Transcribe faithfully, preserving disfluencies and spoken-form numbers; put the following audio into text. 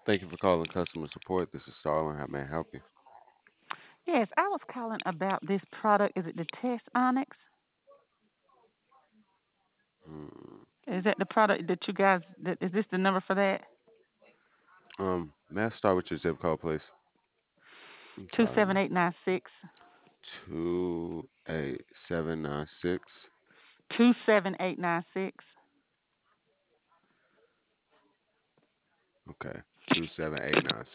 Thank you for calling customer support. This is Starlin. How may I help you? Yes, I was calling about this product. Is it the Test Onyx? Hmm. Is that the product that you guys? That, is this the number for that? Um, may I start with your zip code, please? I'm Two sorry, seven man. eight nine six. Two eight seven nine six. Two seven eight nine six. Okay, two seven eight nine